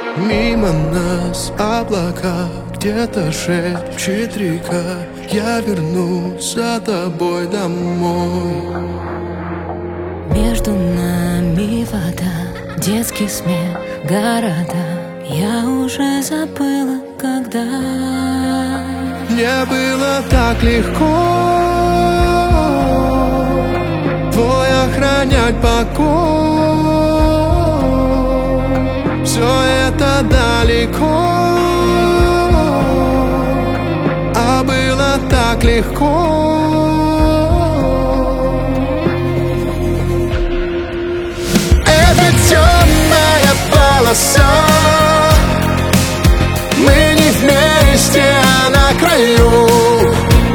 Мимо нас облака, где-то шепчет река. Я вернусь за тобой домой. Между нами вода, детский смех, города. Я уже забыла, когда. Мне было так легко твой охранять покой. Все это далеко, а было так легко. Это темная полоса, мы не вместе, а на краю.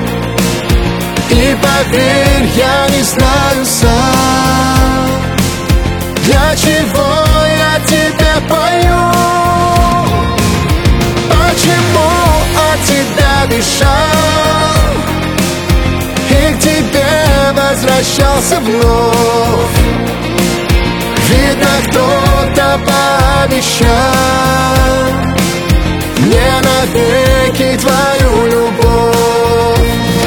И поверь, я не знаю сам, для чего я тебе пою. Почему от тебя бежал и к тебе возвращался вновь. Видно, кто-то пообещал мне навеки твою любовь.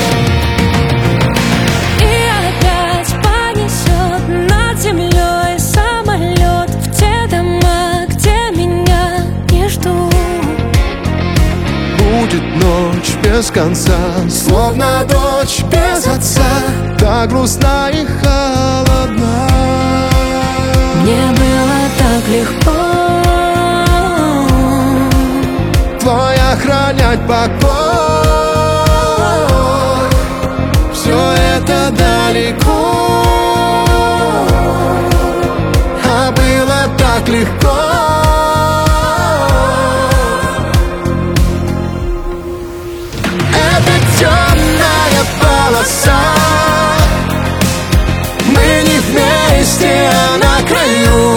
И опять понесет над землей самолет в те дома, где меня не ждут. Будет ночь без конца, словно дочь без отца, так грустна и холодна. Мне было так легко твой охранять покой. Все это далеко, а было так легко. Это темная полоса, мы не вместе, а на краю.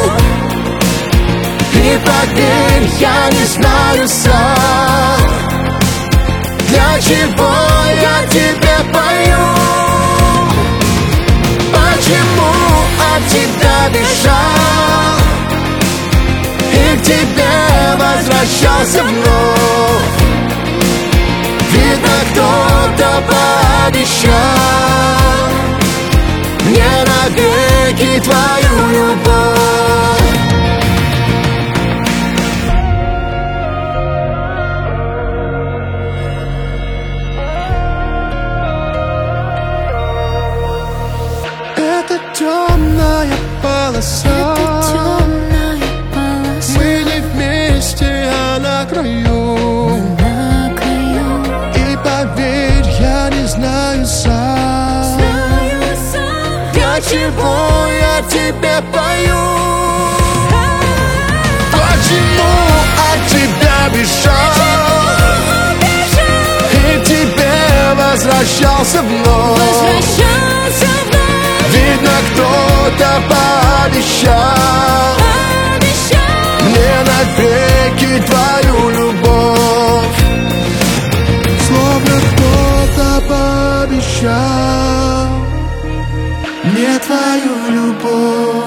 И поверь, я не знаю сам, для чего я тебе пою. Почему от тебя бежал и к тебе возвращался вновь. Видно, кто-то пообещал мне навеки твою любовь. Это темная полоса, мы не вместе, а на краю. И поверь, я не знаю сам, для чего я тебе пою. Почему от тебя бежал и к тебе возвращался вновь. Видно, кто-то пообещал мне навеки твою любовь. Словно кто-то пообещал мне твою любовь.